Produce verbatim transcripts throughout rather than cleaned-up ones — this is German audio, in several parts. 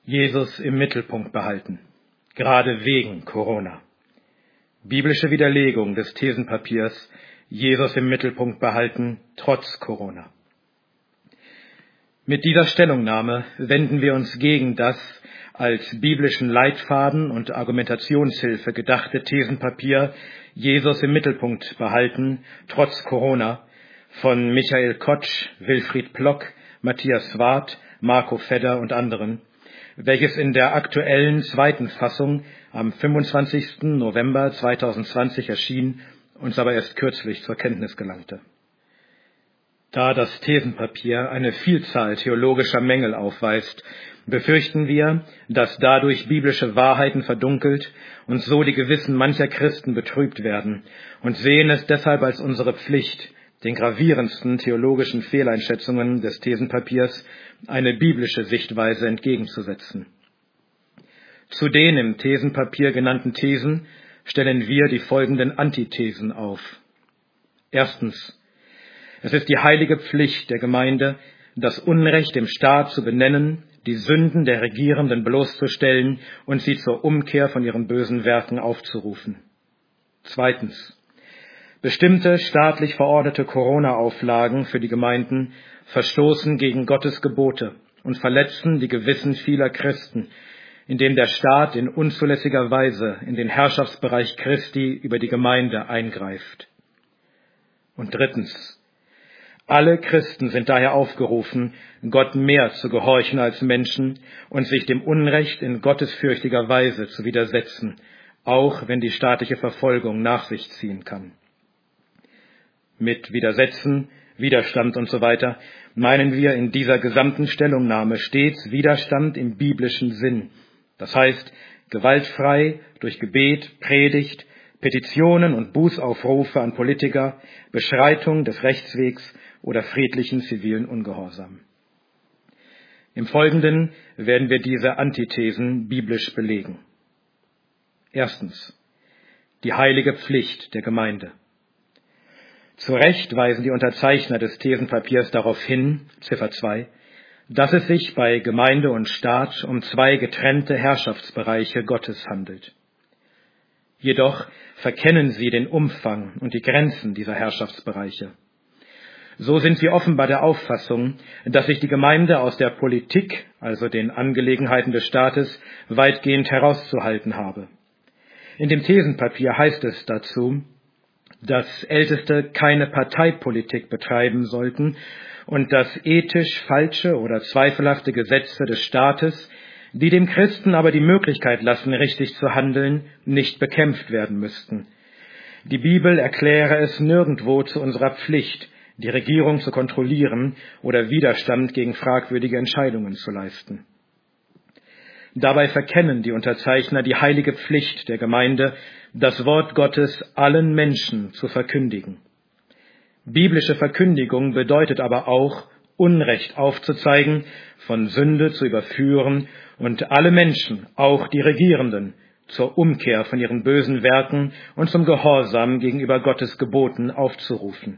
Jesus im Mittelpunkt behalten, gerade wegen Corona. Biblische Widerlegung des Thesenpapiers Jesus im Mittelpunkt behalten, trotz Corona. Mit dieser Stellungnahme wenden wir uns gegen das als biblischen Leitfaden und Argumentationshilfe gedachte Thesenpapier Jesus im Mittelpunkt behalten, trotz Corona, von Michael Kotsch, Wilfried Plock, Matthias Ward, Marco Fedder und anderen, welches in der aktuellen zweiten Fassung am fünfundzwanzigsten November zweitausendzwanzig erschien, uns aber erst kürzlich zur Kenntnis gelangte. Da das Thesenpapier eine Vielzahl theologischer Mängel aufweist, befürchten wir, dass dadurch biblische Wahrheiten verdunkelt und so die Gewissen mancher Christen betrübt werden und sehen es deshalb als unsere Pflicht, den gravierendsten theologischen Fehleinschätzungen des Thesenpapiers eine biblische Sichtweise entgegenzusetzen. Zu den im Thesenpapier genannten Thesen stellen wir die folgenden Antithesen auf. Erstens. Es ist die heilige Pflicht der Gemeinde, das Unrecht im Staat zu benennen, die Sünden der Regierenden bloßzustellen und sie zur Umkehr von ihren bösen Werken aufzurufen. Zweitens. Bestimmte staatlich verordnete Corona-Auflagen für die Gemeinden verstoßen gegen Gottes Gebote und verletzen die Gewissen vieler Christen, indem der Staat in unzulässiger Weise in den Herrschaftsbereich Christi über die Gemeinde eingreift. Und drittens. Alle Christen sind daher aufgerufen, Gott mehr zu gehorchen als Menschen und sich dem Unrecht in gottesfürchtiger Weise zu widersetzen, auch wenn die staatliche Verfolgung nach sich ziehen kann. Mit Widersetzen, Widerstand und so weiter meinen wir in dieser gesamten Stellungnahme stets Widerstand im biblischen Sinn. Das heißt, gewaltfrei durch Gebet, Predigt, Petitionen und Bußaufrufe an Politiker, Beschreitung des Rechtswegs oder friedlichen zivilen Ungehorsam. Im Folgenden werden wir diese Antithesen biblisch belegen. Erstens. Die heilige Pflicht der Gemeinde. Zu Recht weisen die Unterzeichner des Thesenpapiers darauf hin, Ziffer zwei, dass es sich bei Gemeinde und Staat um zwei getrennte Herrschaftsbereiche Gottes handelt. Jedoch verkennen sie den Umfang und die Grenzen dieser Herrschaftsbereiche. So sind sie offenbar der Auffassung, dass sich die Gemeinde aus der Politik, also den Angelegenheiten des Staates, weitgehend herauszuhalten habe. In dem Thesenpapier heißt es dazu, dass Älteste keine Parteipolitik betreiben sollten und dass ethisch falsche oder zweifelhafte Gesetze des Staates, die dem Christen aber die Möglichkeit lassen, richtig zu handeln, nicht bekämpft werden müssten. Die Bibel erkläre es nirgendwo zu unserer Pflicht, die Regierung zu kontrollieren oder Widerstand gegen fragwürdige Entscheidungen zu leisten. Dabei verkennen die Unterzeichner die heilige Pflicht der Gemeinde, das Wort Gottes allen Menschen zu verkündigen. Biblische Verkündigung bedeutet aber auch, Unrecht aufzuzeigen, von Sünde zu überführen und alle Menschen, auch die Regierenden, zur Umkehr von ihren bösen Werken und zum Gehorsam gegenüber Gottes Geboten aufzurufen.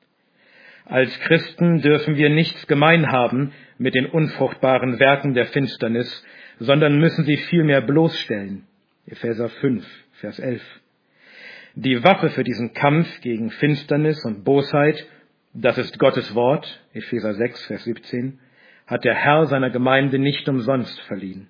Als Christen dürfen wir nichts gemein haben mit den unfruchtbaren Werken der Finsternis, sondern müssen sie vielmehr bloßstellen. Epheser fünf, Vers elf. Die Waffe für diesen Kampf gegen Finsternis und Bosheit, das ist Gottes Wort, Epheser sechs, Vers siebzehn, hat der Herr seiner Gemeinde nicht umsonst verliehen.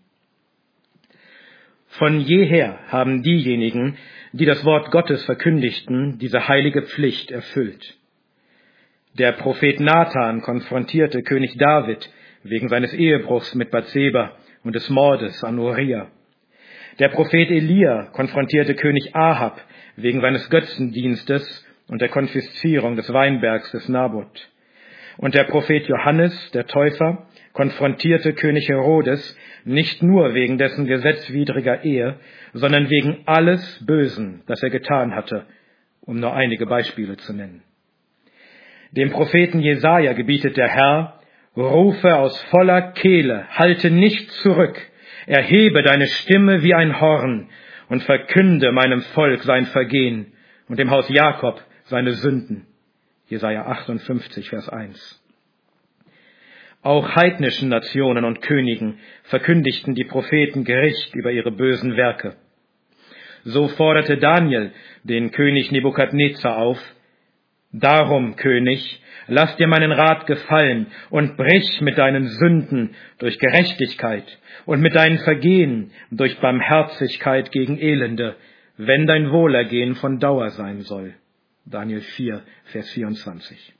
Von jeher haben diejenigen, die das Wort Gottes verkündigten, diese heilige Pflicht erfüllt. Der Prophet Nathan konfrontierte König David wegen seines Ehebruchs mit Bathseba und des Mordes an Uriah. Der Prophet Elia konfrontierte König Ahab wegen seines Götzendienstes und der Konfiszierung des Weinbergs des Naboth. Und der Prophet Johannes, der Täufer, konfrontierte König Herodes nicht nur wegen dessen gesetzwidriger Ehe, sondern wegen alles Bösen, das er getan hatte, um nur einige Beispiele zu nennen. Dem Propheten Jesaja gebietet der Herr, rufe aus voller Kehle, halte nicht zurück, erhebe deine Stimme wie ein Horn und verkünde meinem Volk sein Vergehen und dem Haus Jakob seine Sünden. Jesaja achtundfünfzig, Vers eins. Auch heidnischen Nationen und Königen verkündigten die Propheten Gericht über ihre bösen Werke. So forderte Daniel den König Nebukadnezar auf: Darum, König, lass dir meinen Rat gefallen und brich mit deinen Sünden durch Gerechtigkeit und mit deinen Vergehen durch Barmherzigkeit gegen Elende, wenn dein Wohlergehen von Dauer sein soll. Daniel vier, Vers vierundzwanzig.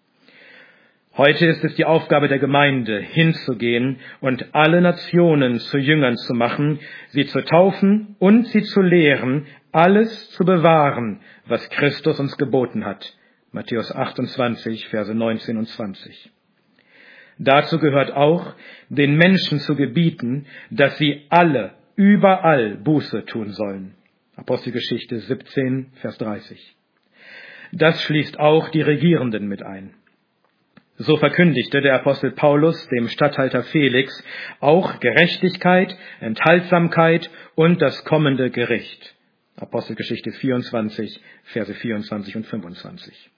Heute ist es die Aufgabe der Gemeinde, hinzugehen und alle Nationen zu Jüngern zu machen, sie zu taufen und sie zu lehren, alles zu bewahren, was Christus uns geboten hat. Matthäus achtundzwanzig, Verse neunzehn und zwanzig. Dazu gehört auch, den Menschen zu gebieten, dass sie alle, überall Buße tun sollen. Apostelgeschichte siebzehn, Vers dreißig. Das schließt auch die Regierenden mit ein. So verkündigte der Apostel Paulus dem Statthalter Felix auch Gerechtigkeit, Enthaltsamkeit und das kommende Gericht. Apostelgeschichte vierundzwanzig, Verse vierundzwanzig und fünfundzwanzig.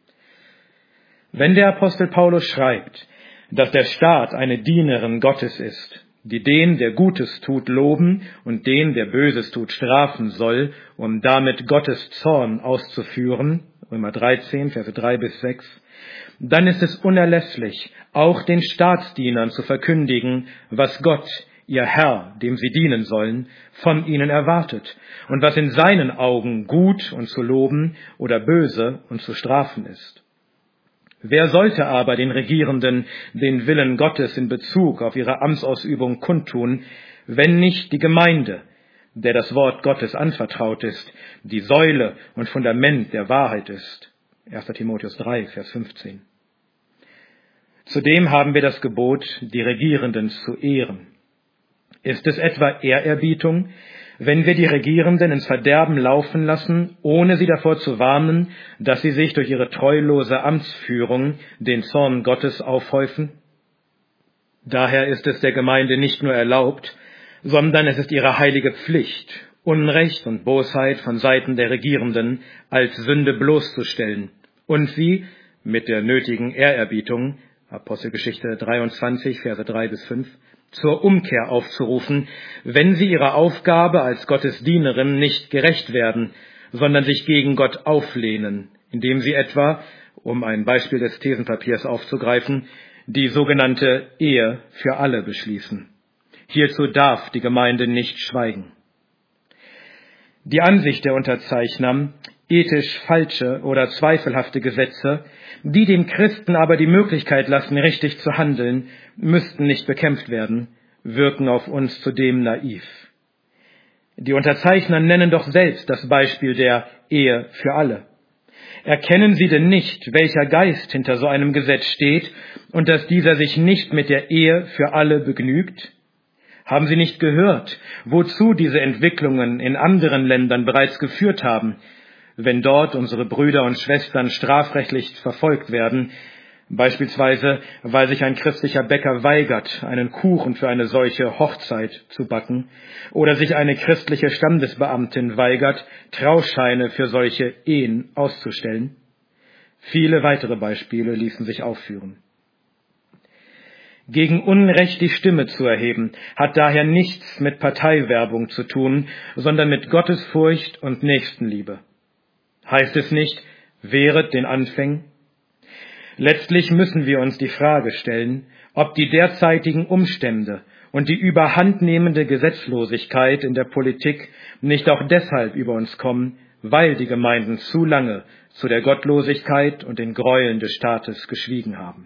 Wenn der Apostel Paulus schreibt, dass der Staat eine Dienerin Gottes ist, die den, der Gutes tut, loben und den, der Böses tut, strafen soll, um damit Gottes Zorn auszuführen, Römer dreizehn, Verse drei bis sechs, dann ist es unerlässlich, auch den Staatsdienern zu verkündigen, was Gott, ihr Herr, dem sie dienen sollen, von ihnen erwartet und was in seinen Augen gut und zu loben oder böse und zu strafen ist. Wer sollte aber den Regierenden den Willen Gottes in Bezug auf ihre Amtsausübung kundtun, wenn nicht die Gemeinde, der das Wort Gottes anvertraut ist, die Säule und Fundament der Wahrheit ist? erster Timotheus drei, Vers fünfzehn. Zudem haben wir das Gebot, die Regierenden zu ehren. Ist es etwa Ehrerbietung, wenn wir die Regierenden ins Verderben laufen lassen, ohne sie davor zu warnen, dass sie sich durch ihre treulose Amtsführung den Zorn Gottes aufhäufen? Daher ist es der Gemeinde nicht nur erlaubt, sondern es ist ihre heilige Pflicht, Unrecht und Bosheit von Seiten der Regierenden als Sünde bloßzustellen und sie mit der nötigen Ehrerbietung, Apostelgeschichte dreiundzwanzig, Verse drei bis fünf, zur Umkehr aufzurufen, wenn sie ihrer Aufgabe als Gottes Dienerin nicht gerecht werden, sondern sich gegen Gott auflehnen, indem sie etwa, um ein Beispiel des Thesenpapiers aufzugreifen, die sogenannte Ehe für alle beschließen. Hierzu darf die Gemeinde nicht schweigen. Die Ansicht der Unterzeichner, ethisch falsche oder zweifelhafte Gesetze, die den Christen aber die Möglichkeit lassen, richtig zu handeln, müssten nicht bekämpft werden, wirken auf uns zudem naiv. Die Unterzeichner nennen doch selbst das Beispiel der Ehe für alle. Erkennen sie denn nicht, welcher Geist hinter so einem Gesetz steht und dass dieser sich nicht mit der Ehe für alle begnügt? Haben Sie nicht gehört, wozu diese Entwicklungen in anderen Ländern bereits geführt haben, wenn dort unsere Brüder und Schwestern strafrechtlich verfolgt werden, beispielsweise weil sich ein christlicher Bäcker weigert, einen Kuchen für eine solche Hochzeit zu backen, oder sich eine christliche Standesbeamtin weigert, Trauscheine für solche Ehen auszustellen? Viele weitere Beispiele ließen sich aufführen. Gegen Unrecht die Stimme zu erheben, hat daher nichts mit Parteiwerbung zu tun, sondern mit Gottesfurcht und Nächstenliebe. Heißt es nicht, wehret den Anfängen? Letztlich müssen wir uns die Frage stellen, ob die derzeitigen Umstände und die überhandnehmende Gesetzlosigkeit in der Politik nicht auch deshalb über uns kommen, weil die Gemeinden zu lange zu der Gottlosigkeit und den Gräueln des Staates geschwiegen haben.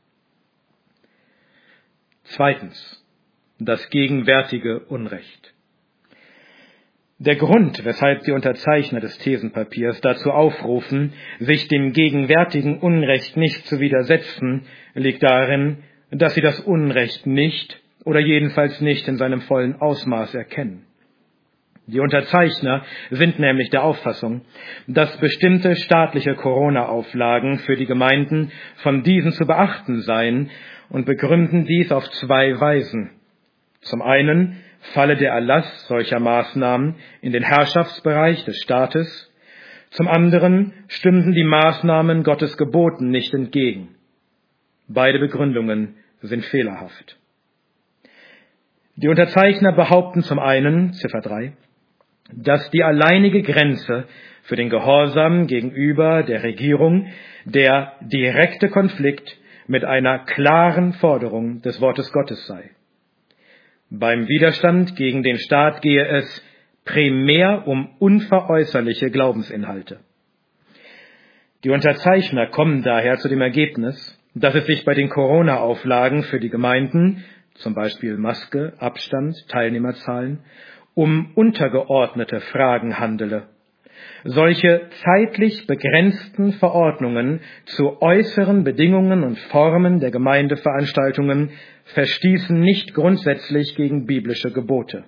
Zweitens, das gegenwärtige Unrecht. Der Grund, weshalb die Unterzeichner des Thesenpapiers dazu aufrufen, sich dem gegenwärtigen Unrecht nicht zu widersetzen, liegt darin, dass sie das Unrecht nicht oder jedenfalls nicht in seinem vollen Ausmaß erkennen. Die Unterzeichner sind nämlich der Auffassung, dass bestimmte staatliche Corona-Auflagen für die Gemeinden von diesen zu beachten seien und begründen dies auf zwei Weisen. Zum einen falle der Erlass solcher Maßnahmen in den Herrschaftsbereich des Staates, zum anderen stünden die Maßnahmen Gottes Geboten nicht entgegen. Beide Begründungen sind fehlerhaft. Die Unterzeichner behaupten zum einen, Ziffer drei, dass die alleinige Grenze für den Gehorsam gegenüber der Regierung der direkte Konflikt mit einer klaren Forderung des Wortes Gottes sei. Beim Widerstand gegen den Staat gehe es primär um unveräußerliche Glaubensinhalte. Die Unterzeichner kommen daher zu dem Ergebnis, dass es sich bei den Corona-Auflagen für die Gemeinden, zum Beispiel Maske, Abstand, Teilnehmerzahlen, um untergeordnete Fragen handele. Solche zeitlich begrenzten Verordnungen zu äußeren Bedingungen und Formen der Gemeindeveranstaltungen verstießen nicht grundsätzlich gegen biblische Gebote.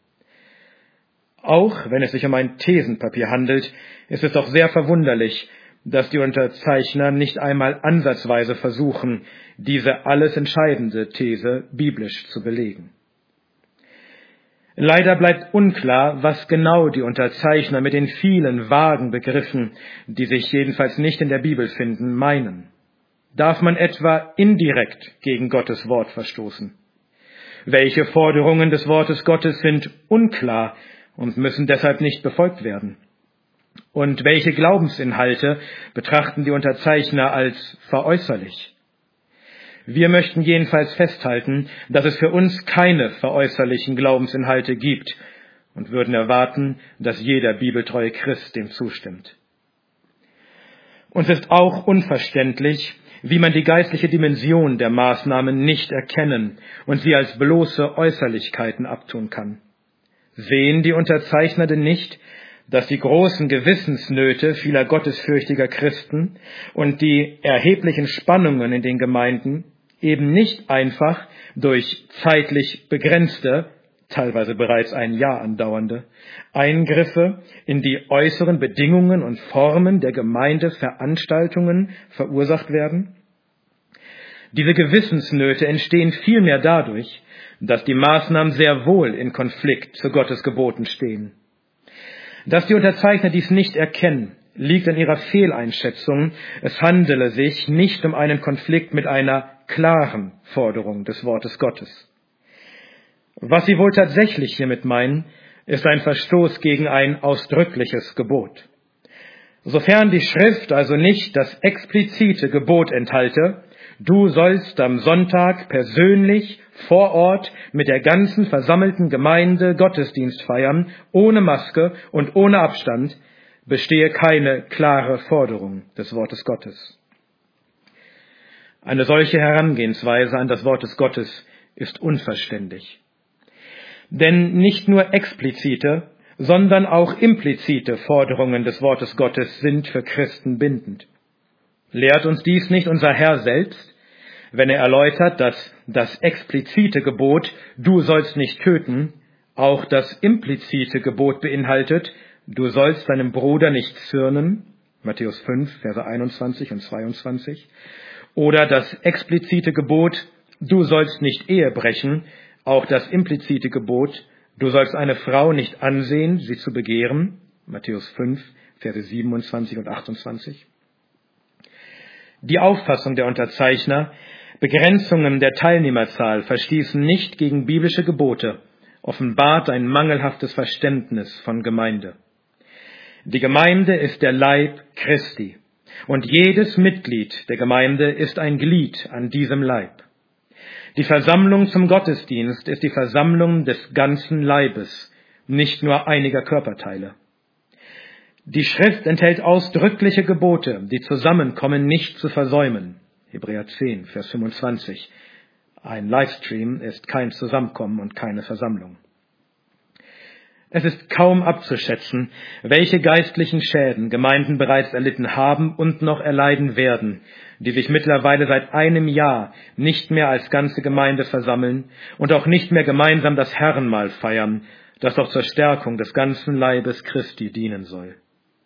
Auch wenn es sich um ein Thesenpapier handelt, ist es doch sehr verwunderlich, dass die Unterzeichner nicht einmal ansatzweise versuchen, diese alles entscheidende These biblisch zu belegen. Leider bleibt unklar, was genau die Unterzeichner mit den vielen vagen Begriffen, die sich jedenfalls nicht in der Bibel finden, meinen. Darf man etwa indirekt gegen Gottes Wort verstoßen? Welche Forderungen des Wortes Gottes sind unklar und müssen deshalb nicht befolgt werden? Und welche Glaubensinhalte betrachten die Unterzeichner als veräußerlich? Wir möchten jedenfalls festhalten, dass es für uns keine veräußerlichen Glaubensinhalte gibt und würden erwarten, dass jeder bibeltreue Christ dem zustimmt. Uns ist auch unverständlich, wie man die geistliche Dimension der Maßnahmen nicht erkennen und sie als bloße Äußerlichkeiten abtun kann. Sehen die Unterzeichner denn nicht, dass die großen Gewissensnöte vieler gottesfürchtiger Christen und die erheblichen Spannungen in den Gemeinden eben nicht einfach durch zeitlich begrenzte, teilweise bereits ein Jahr andauernde, Eingriffe in die äußeren Bedingungen und Formen der Gemeindeveranstaltungen verursacht werden? Diese Gewissensnöte entstehen vielmehr dadurch, dass die Maßnahmen sehr wohl in Konflikt zu Gottes Geboten stehen. Dass die Unterzeichner dies nicht erkennen, liegt an ihrer Fehleinschätzung. Es handele sich nicht um einen Konflikt mit einer klaren Forderung des Wortes Gottes. Was sie wohl tatsächlich hiermit meinen, ist ein Verstoß gegen ein ausdrückliches Gebot. Sofern die Schrift also nicht das explizite Gebot enthalte, du sollst am Sonntag persönlich vor Ort mit der ganzen versammelten Gemeinde Gottesdienst feiern, ohne Maske und ohne Abstand, bestehe keine klare Forderung des Wortes Gottes. Eine solche Herangehensweise an das Wort des Gottes ist unverständlich. Denn nicht nur explizite, sondern auch implizite Forderungen des Wortes Gottes sind für Christen bindend. Lehrt uns dies nicht unser Herr selbst, wenn er erläutert, dass das explizite Gebot, du sollst nicht töten, auch das implizite Gebot beinhaltet, du sollst deinem Bruder nicht zürnen, Matthäus fünf, Verse einundzwanzig und zweiundzwanzig, oder das explizite Gebot, du sollst nicht Ehe brechen, auch das implizite Gebot, du sollst eine Frau nicht ansehen, sie zu begehren, Matthäus fünf, Verse siebenundzwanzig und achtundzwanzig. Die Auffassung der Unterzeichner, Begrenzungen der Teilnehmerzahl verstießen nicht gegen biblische Gebote, offenbart ein mangelhaftes Verständnis von Gemeinde. Die Gemeinde ist der Leib Christi und jedes Mitglied der Gemeinde ist ein Glied an diesem Leib. Die Versammlung zum Gottesdienst ist die Versammlung des ganzen Leibes, nicht nur einiger Körperteile. Die Schrift enthält ausdrückliche Gebote, die Zusammenkommen nicht zu versäumen. Hebräer zehn, Vers fünfundzwanzig. Ein Livestream ist kein Zusammenkommen und keine Versammlung. Es ist kaum abzuschätzen, welche geistlichen Schäden Gemeinden bereits erlitten haben und noch erleiden werden, die sich mittlerweile seit einem Jahr nicht mehr als ganze Gemeinde versammeln und auch nicht mehr gemeinsam das Herrenmahl feiern, das doch zur Stärkung des ganzen Leibes Christi dienen soll.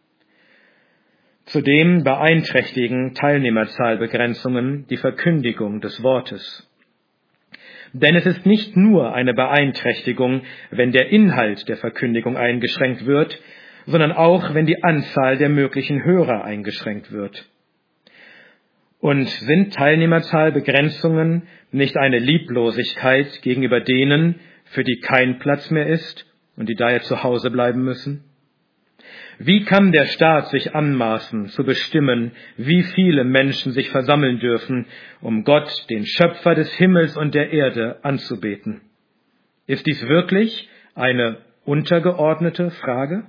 Zudem beeinträchtigen Teilnehmerzahlbegrenzungen die Verkündigung des Wortes. Denn es ist nicht nur eine Beeinträchtigung, wenn der Inhalt der Verkündigung eingeschränkt wird, sondern auch, wenn die Anzahl der möglichen Hörer eingeschränkt wird. Und sind Teilnehmerzahlbegrenzungen nicht eine Lieblosigkeit gegenüber denen, für die kein Platz mehr ist und die daher zu Hause bleiben müssen? Wie kann der Staat sich anmaßen, zu bestimmen, wie viele Menschen sich versammeln dürfen, um Gott, den Schöpfer des Himmels und der Erde, anzubeten? Ist dies wirklich eine untergeordnete Frage?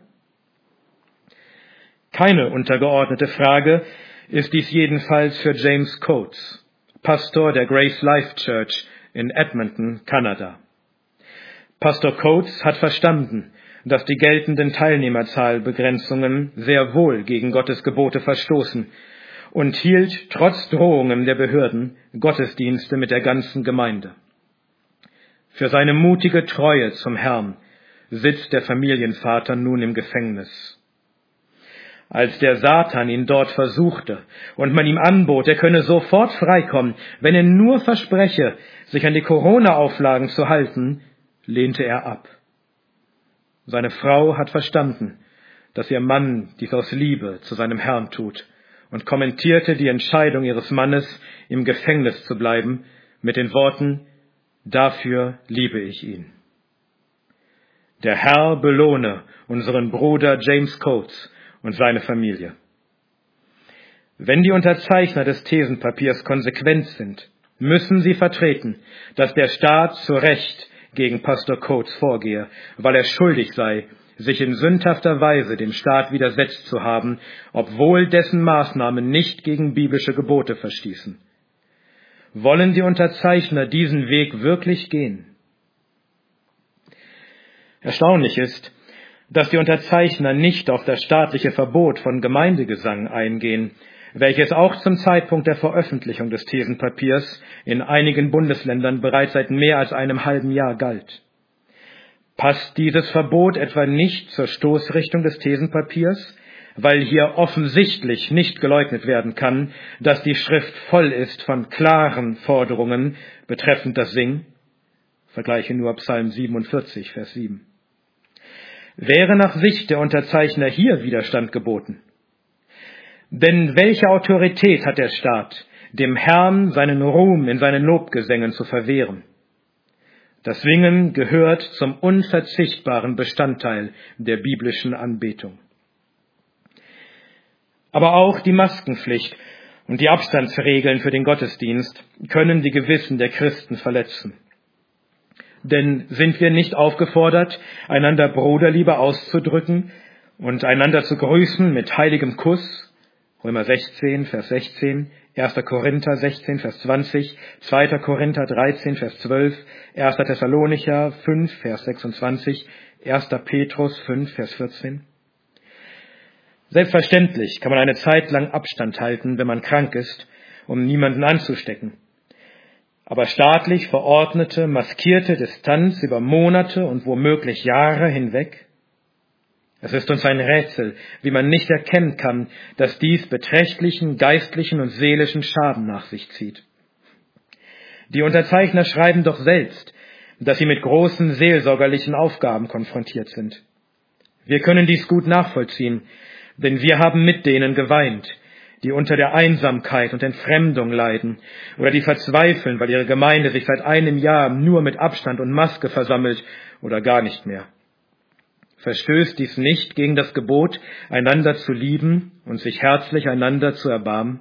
Keine untergeordnete Frage ist dies jedenfalls für James Coates, Pastor der Grace Life Church in Edmonton, Kanada. Pastor Coates hat verstanden, dass die geltenden Teilnehmerzahlbegrenzungen sehr wohl gegen Gottes Gebote verstoßen und hielt trotz Drohungen der Behörden Gottesdienste mit der ganzen Gemeinde. Für seine mutige Treue zum Herrn sitzt der Familienvater nun im Gefängnis. Als der Satan ihn dort versuchte und man ihm anbot, er könne sofort freikommen, wenn er nur verspreche, sich an die Corona-Auflagen zu halten, lehnte er ab. Seine Frau hat verstanden, dass ihr Mann dies aus Liebe zu seinem Herrn tut und kommentierte die Entscheidung ihres Mannes, im Gefängnis zu bleiben, mit den Worten: Dafür liebe ich ihn. Der Herr belohne unseren Bruder James Coates und seine Familie. Wenn die Unterzeichner des Thesenpapiers konsequent sind, müssen sie vertreten, dass der Staat zu Recht gegen Pastor Coates vorgehe, weil er schuldig sei, sich in sündhafter Weise dem Staat widersetzt zu haben, obwohl dessen Maßnahmen nicht gegen biblische Gebote verstießen. Wollen die Unterzeichner diesen Weg wirklich gehen? Erstaunlich ist, dass die Unterzeichner nicht auf das staatliche Verbot von Gemeindegesang eingehen, welches auch zum Zeitpunkt der Veröffentlichung des Thesenpapiers in einigen Bundesländern bereits seit mehr als einem halben Jahr galt. Passt dieses Verbot etwa nicht zur Stoßrichtung des Thesenpapiers, weil hier offensichtlich nicht geleugnet werden kann, dass die Schrift voll ist von klaren Forderungen betreffend das Singen? Vergleiche nur Psalm siebenundvierzig, Vers sieben. Wäre nach Sicht der Unterzeichner hier Widerstand geboten? Denn welche Autorität hat der Staat, dem Herrn seinen Ruhm in seinen Lobgesängen zu verwehren? Das Singen gehört zum unverzichtbaren Bestandteil der biblischen Anbetung. Aber auch die Maskenpflicht und die Abstandsregeln für den Gottesdienst können die Gewissen der Christen verletzen. Denn sind wir nicht aufgefordert, einander Bruderliebe auszudrücken und einander zu grüßen mit heiligem Kuss? Römer sechzehn, Vers sechzehn, erster Korinther sechzehn, Vers zwanzig, zweiter Korinther dreizehn, Vers zwölf, erster Thessalonicher fünf, Vers sechsundzwanzig, erster Petrus fünf, Vers vierzehn. Selbstverständlich kann man eine Zeit lang Abstand halten, wenn man krank ist, um niemanden anzustecken. Aber staatlich verordnete, maskierte Distanz über Monate und womöglich Jahre hinweg? Es ist uns ein Rätsel, wie man nicht erkennen kann, dass dies beträchtlichen geistlichen und seelischen Schaden nach sich zieht. Die Unterzeichner schreiben doch selbst, dass sie mit großen seelsorgerlichen Aufgaben konfrontiert sind. Wir können dies gut nachvollziehen, denn wir haben mit denen geweint, die unter der Einsamkeit und Entfremdung leiden oder die verzweifeln, weil ihre Gemeinde sich seit einem Jahr nur mit Abstand und Maske versammelt oder gar nicht mehr. Verstößt dies nicht gegen das Gebot, einander zu lieben und sich herzlich einander zu erbarmen?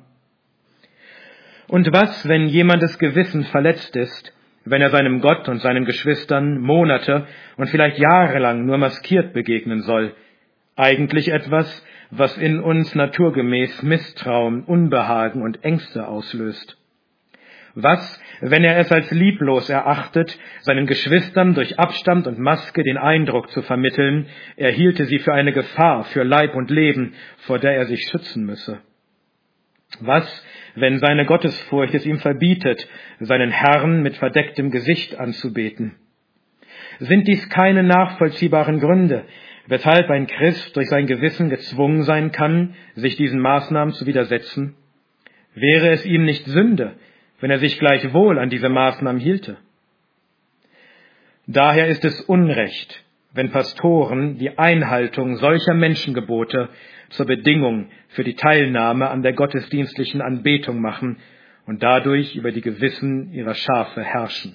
Und was, wenn jemandes Gewissen verletzt ist, wenn er seinem Gott und seinen Geschwistern Monate und vielleicht jahrelang nur maskiert begegnen soll? Eigentlich etwas, was in uns naturgemäß Misstrauen, Unbehagen und Ängste auslöst. Was, wenn er es als lieblos erachtet, seinen Geschwistern durch Abstand und Maske den Eindruck zu vermitteln, er hielte sie für eine Gefahr für Leib und Leben, vor der er sich schützen müsse? Was, wenn seine Gottesfurcht es ihm verbietet, seinen Herrn mit verdecktem Gesicht anzubeten? Sind dies keine nachvollziehbaren Gründe, weshalb ein Christ durch sein Gewissen gezwungen sein kann, sich diesen Maßnahmen zu widersetzen? Wäre es ihm nicht Sünde, wenn er sich gleichwohl an diese Maßnahmen hielte? Daher ist es Unrecht, wenn Pastoren die Einhaltung solcher Menschengebote zur Bedingung für die Teilnahme an der gottesdienstlichen Anbetung machen und dadurch über die Gewissen ihrer Schafe herrschen.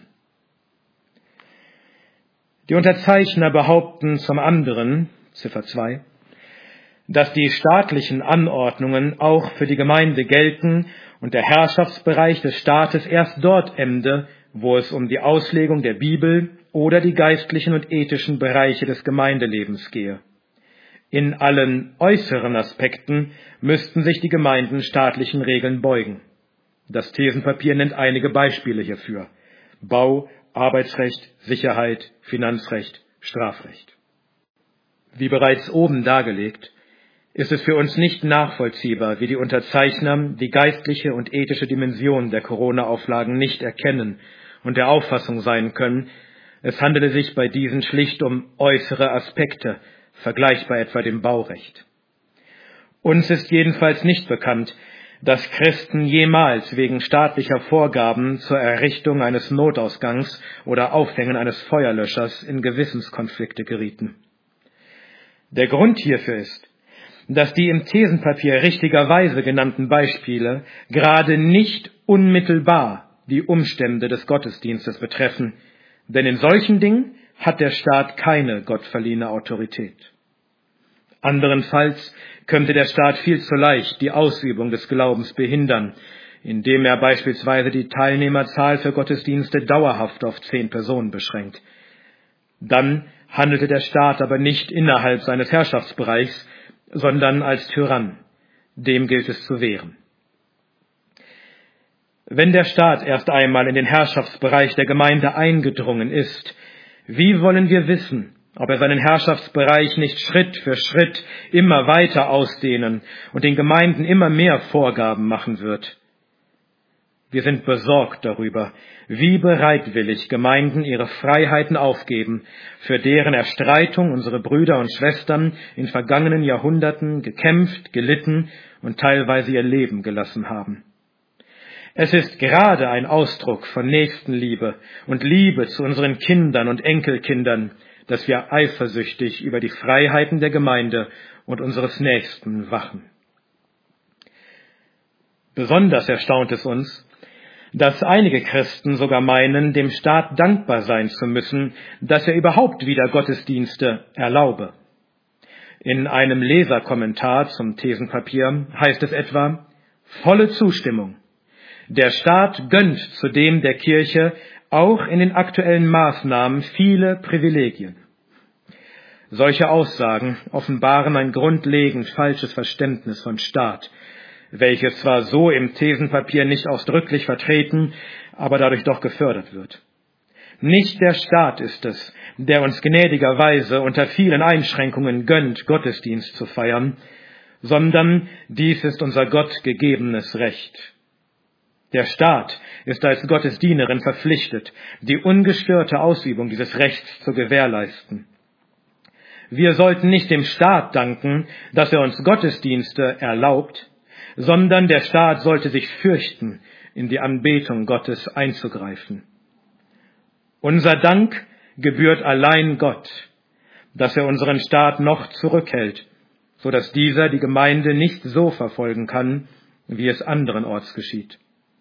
Die Unterzeichner behaupten zum anderen, Ziffer zwei, dass die staatlichen Anordnungen auch für die Gemeinde gelten und der Herrschaftsbereich des Staates erst dort ende, wo es um die Auslegung der Bibel oder die geistlichen und ethischen Bereiche des Gemeindelebens gehe. In allen äußeren Aspekten müssten sich die Gemeinden staatlichen Regeln beugen. Das Thesenpapier nennt einige Beispiele hierfür: Bau, Arbeitsrecht, Sicherheit, Finanzrecht, Strafrecht. Wie bereits oben dargelegt, ist es für uns nicht nachvollziehbar, wie die Unterzeichner die geistliche und ethische Dimension der Corona-Auflagen nicht erkennen und der Auffassung sein können, es handele sich bei diesen schlicht um äußere Aspekte, vergleichbar etwa dem Baurecht. Uns ist jedenfalls nicht bekannt, dass Christen jemals wegen staatlicher Vorgaben zur Errichtung eines Notausgangs oder Aufhängen eines Feuerlöschers in Gewissenskonflikte gerieten. Der Grund hierfür ist, dass die im Thesenpapier richtigerweise genannten Beispiele gerade nicht unmittelbar die Umstände des Gottesdienstes betreffen, denn in solchen Dingen hat der Staat keine gottverliehene Autorität. Anderenfalls könnte der Staat viel zu leicht die Ausübung des Glaubens behindern, indem er beispielsweise die Teilnehmerzahl für Gottesdienste dauerhaft auf zehn Personen beschränkt. Dann handelte der Staat aber nicht innerhalb seines Herrschaftsbereichs, sondern als Tyrann. Dem gilt es zu wehren. Wenn der Staat erst einmal in den Herrschaftsbereich der Gemeinde eingedrungen ist, wie wollen wir wissen, ob er seinen Herrschaftsbereich nicht Schritt für Schritt immer weiter ausdehnen und den Gemeinden immer mehr Vorgaben machen wird? Wir sind besorgt darüber, wie bereitwillig Gemeinden ihre Freiheiten aufgeben, für deren Erstreitung unsere Brüder und Schwestern in vergangenen Jahrhunderten gekämpft, gelitten und teilweise ihr Leben gelassen haben. Es ist gerade ein Ausdruck von Nächstenliebe und Liebe zu unseren Kindern und Enkelkindern, dass wir eifersüchtig über die Freiheiten der Gemeinde und unseres Nächsten wachen. Besonders erstaunt es uns, dass einige Christen sogar meinen, dem Staat dankbar sein zu müssen, dass er überhaupt wieder Gottesdienste erlaube. In einem Leserkommentar zum Thesenpapier heißt es etwa: volle Zustimmung. Der Staat gönnt zudem der Kirche auch in den aktuellen Maßnahmen viele Privilegien. Solche Aussagen offenbaren ein grundlegend falsches Verständnis von Staat, welches zwar so im Thesenpapier nicht ausdrücklich vertreten, aber dadurch doch gefördert wird. Nicht der Staat ist es, der uns gnädigerweise unter vielen Einschränkungen gönnt, Gottesdienst zu feiern, sondern dies ist unser Gott gegebenes Recht. Der Staat ist als Gottesdienerin verpflichtet, die ungestörte Ausübung dieses Rechts zu gewährleisten. Wir sollten nicht dem Staat danken, dass er uns Gottesdienste erlaubt, sondern der Staat sollte sich fürchten, in die Anbetung Gottes einzugreifen. Unser Dank gebührt allein Gott, dass er unseren Staat noch zurückhält, so dass dieser die Gemeinde nicht so verfolgen kann, wie es anderenorts geschieht.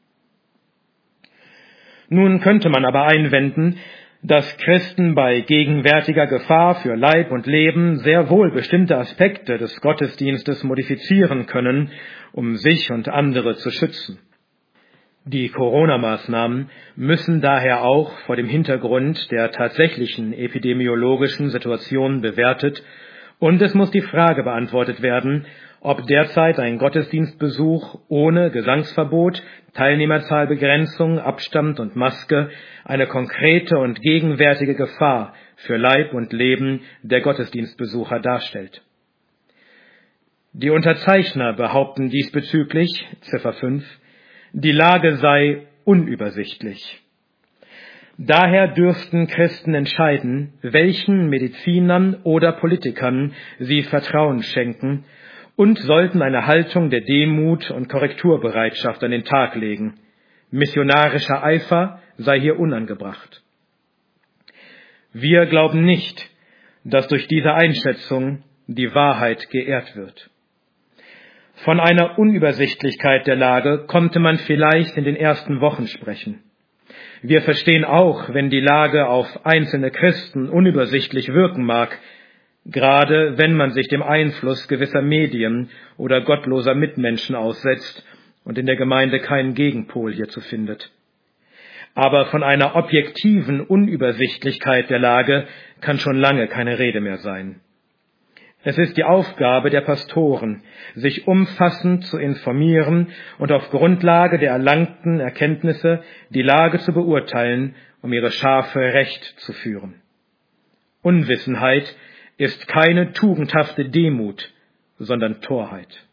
Nun könnte man aber einwenden, dass Christen bei gegenwärtiger Gefahr für Leib und Leben sehr wohl bestimmte Aspekte des Gottesdienstes modifizieren können, um sich und andere zu schützen. Die Corona-Maßnahmen müssen daher auch vor dem Hintergrund der tatsächlichen epidemiologischen Situation bewertet, und es muss die Frage beantwortet werden, ob derzeit ein Gottesdienstbesuch ohne Gesangsverbot, Teilnehmerzahlbegrenzung, Abstand und Maske eine konkrete und gegenwärtige Gefahr für Leib und Leben der Gottesdienstbesucher darstellt. Die Unterzeichner behaupten diesbezüglich, Ziffer fünf, die Lage sei unübersichtlich. Daher dürften Christen entscheiden, welchen Medizinern oder Politikern sie Vertrauen schenken, und sollten eine Haltung der Demut und Korrekturbereitschaft an den Tag legen. Missionarischer Eifer sei hier unangebracht. Wir glauben nicht, dass durch diese Einschätzung die Wahrheit geehrt wird. Von einer Unübersichtlichkeit der Lage konnte man vielleicht in den ersten Wochen sprechen. Wir verstehen auch, wenn die Lage auf einzelne Christen unübersichtlich wirken mag, gerade wenn man sich dem Einfluss gewisser Medien oder gottloser Mitmenschen aussetzt und in der Gemeinde keinen Gegenpol hierzu findet. Aber von einer objektiven Unübersichtlichkeit der Lage kann schon lange keine Rede mehr sein. Es ist die Aufgabe der Pastoren, sich umfassend zu informieren und auf Grundlage der erlangten Erkenntnisse die Lage zu beurteilen, um ihre Schafe recht zu führen. Unwissenheit ist keine tugendhafte Demut, sondern Torheit.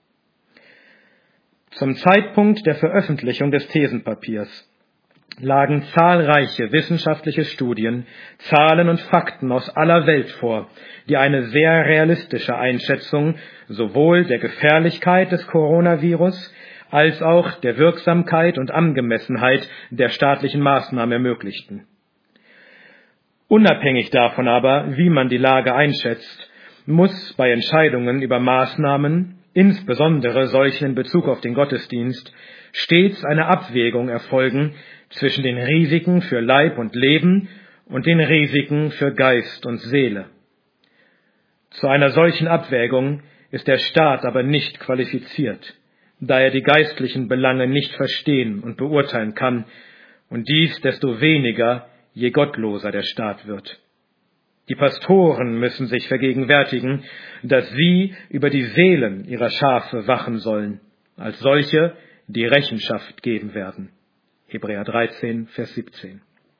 Zum Zeitpunkt der Veröffentlichung des Thesenpapiers lagen zahlreiche wissenschaftliche Studien, Zahlen und Fakten aus aller Welt vor, die eine sehr realistische Einschätzung sowohl der Gefährlichkeit des Coronavirus als auch der Wirksamkeit und Angemessenheit der staatlichen Maßnahmen ermöglichten. Unabhängig davon aber, wie man die Lage einschätzt, muss bei Entscheidungen über Maßnahmen, insbesondere solchen in Bezug auf den Gottesdienst, stets eine Abwägung erfolgen zwischen den Risiken für Leib und Leben und den Risiken für Geist und Seele. Zu einer solchen Abwägung ist der Staat aber nicht qualifiziert, da er die geistlichen Belange nicht verstehen und beurteilen kann und dies desto weniger, je gottloser der Staat wird. Die Pastoren müssen sich vergegenwärtigen, dass sie über die Seelen ihrer Schafe wachen sollen, als solche, die Rechenschaft geben werden. Hebräer dreizehn, Vers siebzehn.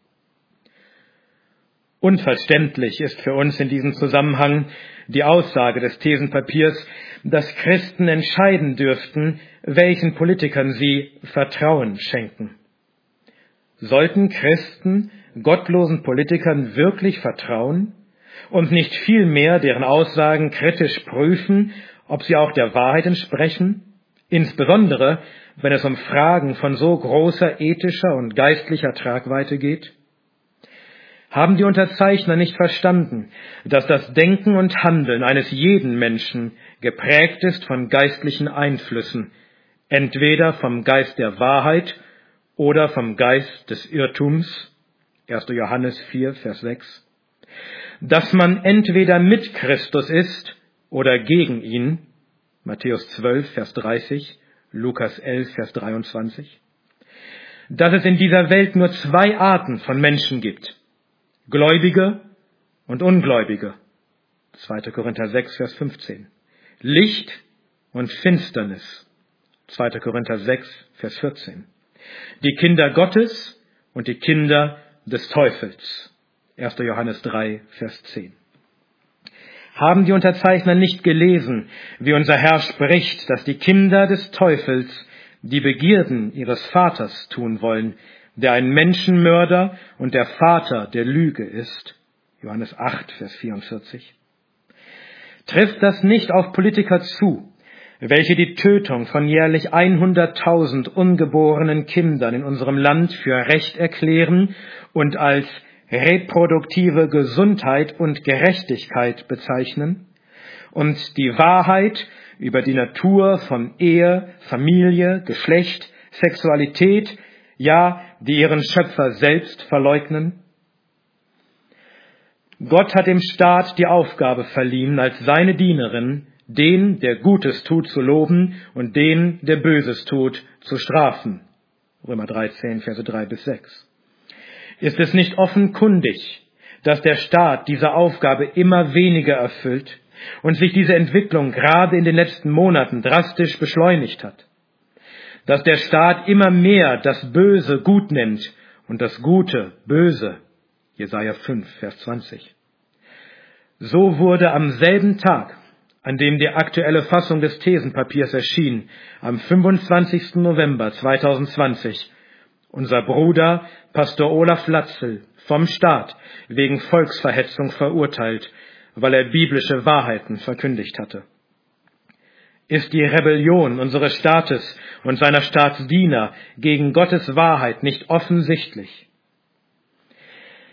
Unverständlich ist für uns in diesem Zusammenhang die Aussage des Thesenpapiers, dass Christen entscheiden dürften, welchen Politikern sie Vertrauen schenken. Sollten Christen gottlosen Politikern wirklich vertrauen und nicht vielmehr deren Aussagen kritisch prüfen, ob sie auch der Wahrheit entsprechen, insbesondere wenn es um Fragen von so großer ethischer und geistlicher Tragweite geht? Haben die Unterzeichner nicht verstanden, dass das Denken und Handeln eines jeden Menschen geprägt ist von geistlichen Einflüssen, entweder vom Geist der Wahrheit oder vom Geist des Irrtums? erster Johannes vier, Vers sechs. Dass man entweder mit Christus ist oder gegen ihn? Matthäus zwölf, Vers dreißig, Lukas elf, Vers dreiundzwanzig. Dass es in dieser Welt nur zwei Arten von Menschen gibt: Gläubige und Ungläubige. zweiter Korinther sechs, Vers fünfzehn. Licht und Finsternis. zweiter Korinther sechs, Vers vierzehn. Die Kinder Gottes und die Kinder des Teufels. erster Johannes drei, Vers zehn. Haben die Unterzeichner nicht gelesen, wie unser Herr spricht, dass die Kinder des Teufels die Begierden ihres Vaters tun wollen, der ein Menschenmörder und der Vater der Lüge ist? Johannes acht, Vers vierundvierzig. Trifft das nicht auf Politiker zu, welche die Tötung von jährlich hunderttausend ungeborenen Kindern in unserem Land für Recht erklären und als reproduktive Gesundheit und Gerechtigkeit bezeichnen und die Wahrheit über die Natur von Ehe, Familie, Geschlecht, Sexualität, ja, die ihren Schöpfer selbst verleugnen? Gott hat dem Staat die Aufgabe verliehen, als seine Dienerin den, der Gutes tut, zu loben und den, der Böses tut, zu strafen. Römer dreizehn, Verse drei bis sechs. Ist es nicht offenkundig, dass der Staat diese Aufgabe immer weniger erfüllt und sich diese Entwicklung gerade in den letzten Monaten drastisch beschleunigt hat? Dass der Staat immer mehr das Böse gut nennt und das Gute böse. Jesaja fünf, Vers zwanzig. So wurde am selben Tag, an dem die aktuelle Fassung des Thesenpapiers erschien, am fünfundzwanzigsten November zweitausendzwanzig, unser Bruder Pastor Olaf Latzel vom Staat wegen Volksverhetzung verurteilt, weil er biblische Wahrheiten verkündigt hatte. Ist die Rebellion unseres Staates und seiner Staatsdiener gegen Gottes Wahrheit nicht offensichtlich?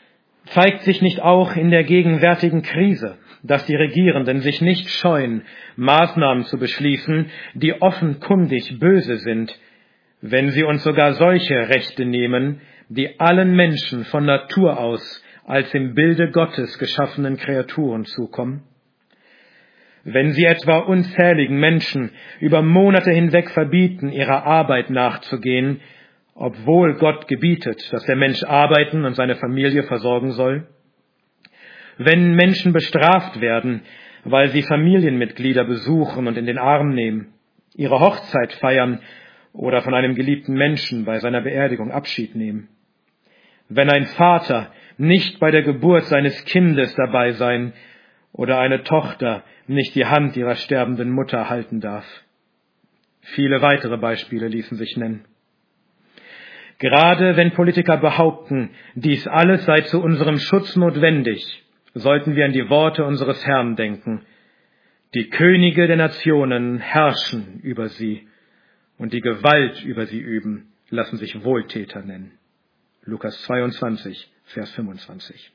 Zeigt sich nicht auch in der gegenwärtigen Krise, dass die Regierenden sich nicht scheuen, Maßnahmen zu beschließen, die offenkundig böse sind, wenn sie uns sogar solche Rechte nehmen, die allen Menschen von Natur aus als im Bilde Gottes geschaffenen Kreaturen zukommen? Wenn sie etwa unzähligen Menschen über Monate hinweg verbieten, ihrer Arbeit nachzugehen, obwohl Gott gebietet, dass der Mensch arbeiten und seine Familie versorgen soll? Wenn Menschen bestraft werden, weil sie Familienmitglieder besuchen und in den Arm nehmen, ihre Hochzeit feiern oder von einem geliebten Menschen bei seiner Beerdigung Abschied nehmen? Wenn ein Vater nicht bei der Geburt seines Kindes dabei sein oder eine Tochter nicht die Hand ihrer sterbenden Mutter halten darf? Viele weitere Beispiele ließen sich nennen. Gerade wenn Politiker behaupten, dies alles sei zu unserem Schutz notwendig, sollten wir an die Worte unseres Herrn denken. Die Könige der Nationen herrschen über sie, und die Gewalt über sie üben, lassen sich Wohltäter nennen. Lukas zweiundzwanzig, Vers fünfundzwanzig.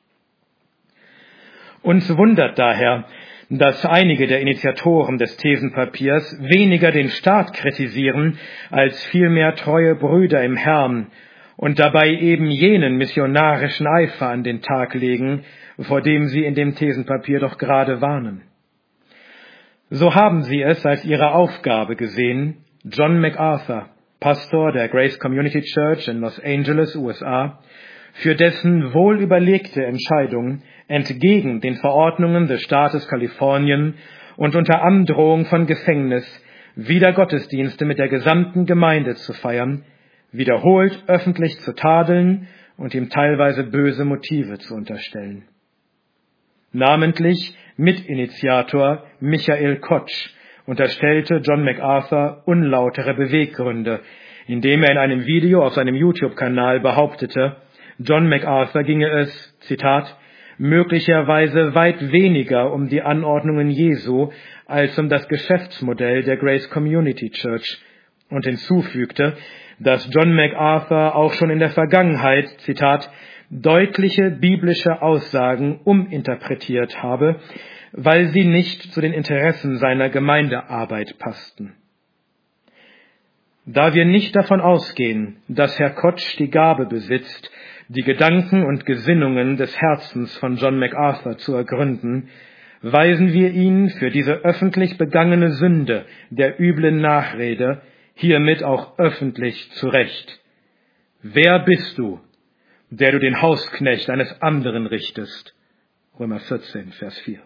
Uns wundert daher, dass einige der Initiatoren des Thesenpapiers weniger den Staat kritisieren, als vielmehr treue Brüder im Herrn und dabei eben jenen missionarischen Eifer an den Tag legen, vor dem sie in dem Thesenpapier doch gerade warnen. So haben sie es als ihre Aufgabe gesehen, John MacArthur, Pastor der Grace Community Church in Los Angeles, U S A, für dessen wohlüberlegte Entscheidung, entgegen den Verordnungen des Staates Kalifornien und unter Androhung von Gefängnis, wieder Gottesdienste mit der gesamten Gemeinde zu feiern, wiederholt öffentlich zu tadeln und ihm teilweise böse Motive zu unterstellen. Namentlich Mitinitiator Michael Kotsch unterstellte John MacArthur unlautere Beweggründe, indem er in einem Video auf seinem YouTube-Kanal behauptete, John MacArthur ginge es, Zitat, möglicherweise weit weniger um die Anordnungen Jesu als um das Geschäftsmodell der Grace Community Church, und hinzufügte, dass John MacArthur auch schon in der Vergangenheit, Zitat, deutliche biblische Aussagen uminterpretiert habe, weil sie nicht zu den Interessen seiner Gemeindearbeit passten. Da wir nicht davon ausgehen, dass Herr Kotsch die Gabe besitzt, die Gedanken und Gesinnungen des Herzens von John MacArthur zu ergründen, weisen wir ihn für diese öffentlich begangene Sünde der üblen Nachrede hiermit auch öffentlich zurecht. Wer bist du, der du den Hausknecht eines anderen richtest? Römer vierzehn, Vers vier.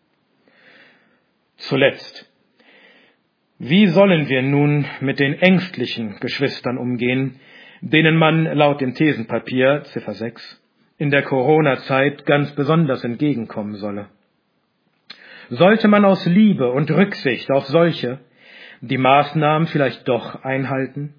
Zuletzt, wie sollen wir nun mit den ängstlichen Geschwistern umgehen, denen man laut dem Thesenpapier, Ziffer sechs, in der Corona-Zeit ganz besonders entgegenkommen solle? Sollte man aus Liebe und Rücksicht auf solche die Maßnahmen vielleicht doch einhalten?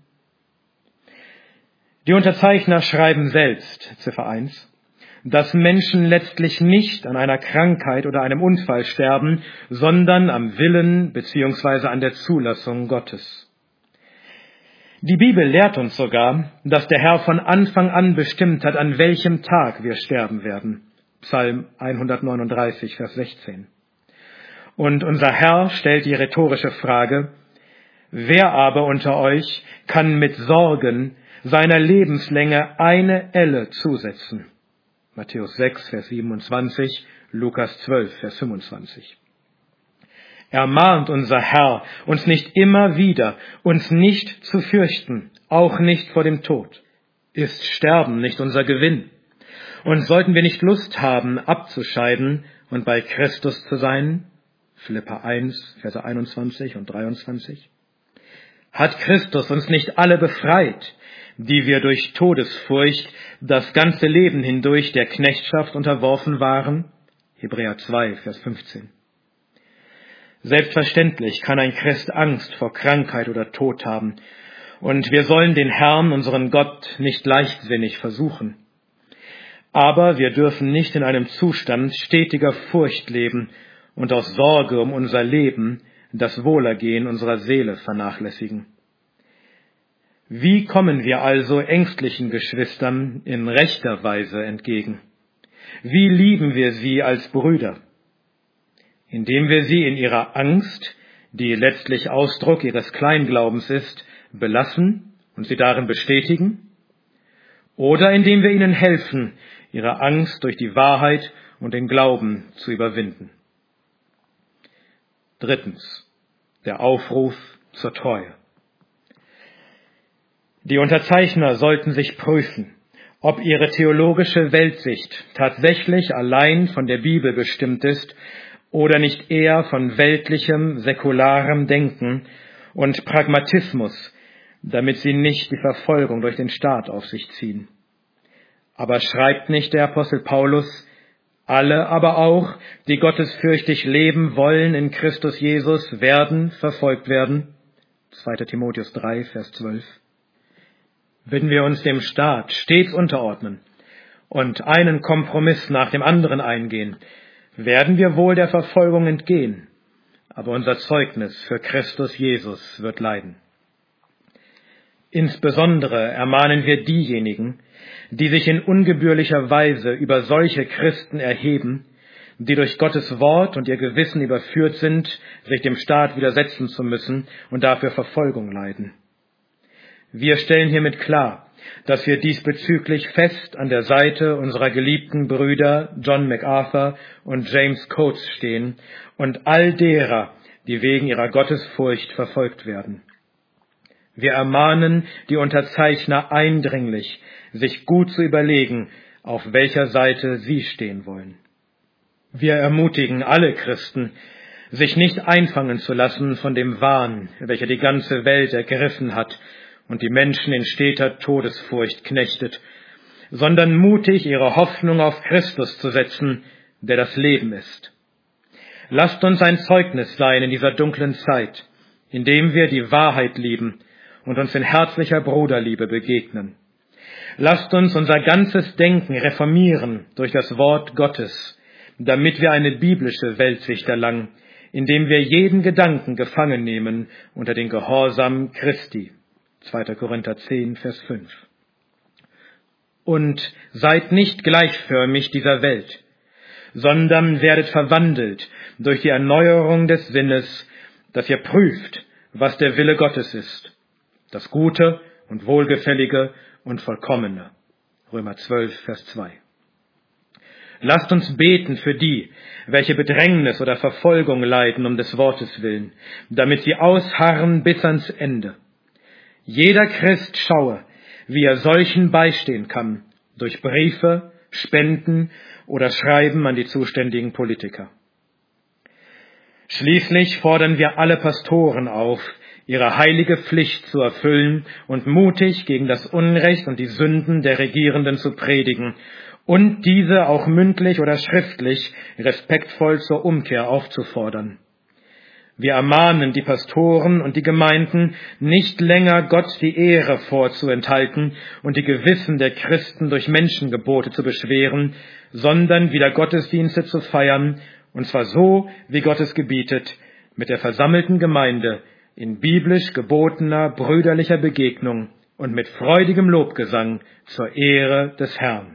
Die Unterzeichner schreiben selbst, Ziffer eins, dass Menschen letztlich nicht an einer Krankheit oder einem Unfall sterben, sondern am Willen bzw. an der Zulassung Gottes. Die Bibel lehrt uns sogar, dass der Herr von Anfang an bestimmt hat, an welchem Tag wir sterben werden. Psalm hundertneununddreißig, Vers sechzehn. Und unser Herr stellt die rhetorische Frage, wer aber unter euch kann mit Sorgen seiner Lebenslänge eine Elle zusetzen? Matthäus sechs, Vers siebenundzwanzig, Lukas zwölf, Vers fünfundzwanzig. Ermahnt unser Herr, uns nicht immer wieder, uns nicht zu fürchten, auch nicht vor dem Tod. Ist Sterben nicht unser Gewinn? Und sollten wir nicht Lust haben, abzuscheiden und bei Christus zu sein? Philipper eins, Verse einundzwanzig und dreiundzwanzig. Hat Christus uns nicht alle befreit, die wir durch Todesfurcht das ganze Leben hindurch der Knechtschaft unterworfen waren? Hebräer zwei, Vers fünfzehn. Selbstverständlich kann ein Christ Angst vor Krankheit oder Tod haben, und wir sollen den Herrn, unseren Gott, nicht leichtsinnig versuchen. Aber wir dürfen nicht in einem Zustand stetiger Furcht leben und aus Sorge um unser Leben das Wohlergehen unserer Seele vernachlässigen. Wie kommen wir also ängstlichen Geschwistern in rechter Weise entgegen? Wie lieben wir sie als Brüder? Indem wir sie in ihrer Angst, die letztlich Ausdruck ihres Kleinglaubens ist, belassen und sie darin bestätigen? Oder indem wir ihnen helfen, ihre Angst durch die Wahrheit und den Glauben zu überwinden? Drittens, der Aufruf zur Treue. Die Unterzeichner sollten sich prüfen, ob ihre theologische Weltsicht tatsächlich allein von der Bibel bestimmt ist oder nicht eher von weltlichem, säkularem Denken und Pragmatismus, damit sie nicht die Verfolgung durch den Staat auf sich ziehen. Aber schreibt nicht der Apostel Paulus, alle aber auch, die gottesfürchtig leben wollen in Christus Jesus, werden verfolgt werden? zweiter Timotheus drei, Vers zwölf. Wenn wir uns dem Staat stets unterordnen und einen Kompromiss nach dem anderen eingehen, werden wir wohl der Verfolgung entgehen, aber unser Zeugnis für Christus Jesus wird leiden. Insbesondere ermahnen wir diejenigen, die sich in ungebührlicher Weise über solche Christen erheben, die durch Gottes Wort und ihr Gewissen überführt sind, sich dem Staat widersetzen zu müssen und dafür Verfolgung leiden. Wir stellen hiermit klar, dass wir diesbezüglich fest an der Seite unserer geliebten Brüder John MacArthur und James Coates stehen und all derer, die wegen ihrer Gottesfurcht verfolgt werden. Wir ermahnen die Unterzeichner eindringlich, sich gut zu überlegen, auf welcher Seite sie stehen wollen. Wir ermutigen alle Christen, sich nicht einfangen zu lassen von dem Wahn, welcher die ganze Welt ergriffen hat und die Menschen in steter Todesfurcht knechtet, sondern mutig ihre Hoffnung auf Christus zu setzen, der das Leben ist. Lasst uns ein Zeugnis sein in dieser dunklen Zeit, indem wir die Wahrheit lieben und uns in herzlicher Bruderliebe begegnen. Lasst uns unser ganzes Denken reformieren durch das Wort Gottes, damit wir eine biblische Weltsicht erlangen, indem wir jeden Gedanken gefangen nehmen unter den Gehorsam Christi. zweiter Korinther zehn, Vers fünf. Und seid nicht gleichförmig dieser Welt, sondern werdet verwandelt durch die Erneuerung des Sinnes, dass ihr prüft, was der Wille Gottes ist, das Gute und Wohlgefällige und Vollkommene. Römer zwölf, Vers zwei. Lasst uns beten für die, welche Bedrängnis oder Verfolgung leiden um des Wortes willen, damit sie ausharren bis ans Ende. Jeder Christ schaue, wie er solchen beistehen kann, durch Briefe, Spenden oder Schreiben an die zuständigen Politiker. Schließlich fordern wir alle Pastoren auf, ihre heilige Pflicht zu erfüllen und mutig gegen das Unrecht und die Sünden der Regierenden zu predigen und diese auch mündlich oder schriftlich respektvoll zur Umkehr aufzufordern. Wir ermahnen die Pastoren und die Gemeinden, nicht länger Gott die Ehre vorzuenthalten und die Gewissen der Christen durch Menschengebote zu beschweren, sondern wieder Gottesdienste zu feiern, und zwar so, wie Gott es gebietet, mit der versammelten Gemeinde, in biblisch gebotener, brüderlicher Begegnung und mit freudigem Lobgesang zur Ehre des Herrn.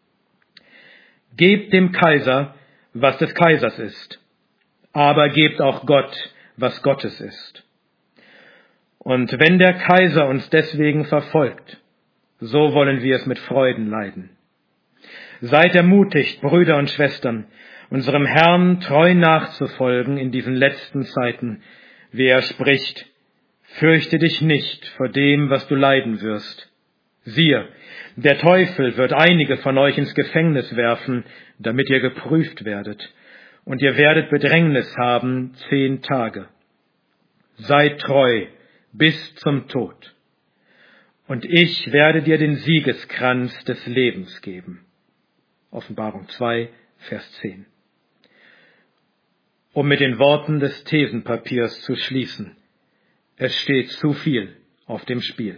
Gebt dem Kaiser, was des Kaisers ist, aber gebt auch Gott, was Gottes ist. Und wenn der Kaiser uns deswegen verfolgt, so wollen wir es mit Freuden leiden. Seid ermutigt, Brüder und Schwestern, unserem Herrn treu nachzufolgen in diesen letzten Zeiten, wie er spricht: Fürchte dich nicht vor dem, was du leiden wirst. Siehe, der Teufel wird einige von euch ins Gefängnis werfen, damit ihr geprüft werdet, und ihr werdet Bedrängnis haben zehn Tage. Seid treu bis zum Tod, und ich werde dir den Siegeskranz des Lebens geben. Offenbarung zwei, Vers zehn. Um mit den Worten des Thesenpapiers zu schließen: Es steht zu viel auf dem Spiel.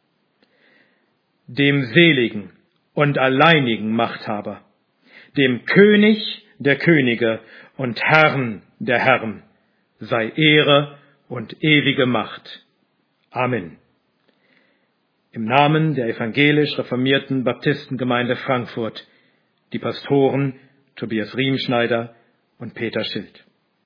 Dem seligen und alleinigen Machthaber, dem König der Könige und Herrn der Herren, sei Ehre und ewige Macht. Amen. Im Namen der evangelisch reformierten Baptistengemeinde Frankfurt, die Pastoren Tobias Riemschneider und Peter Schild.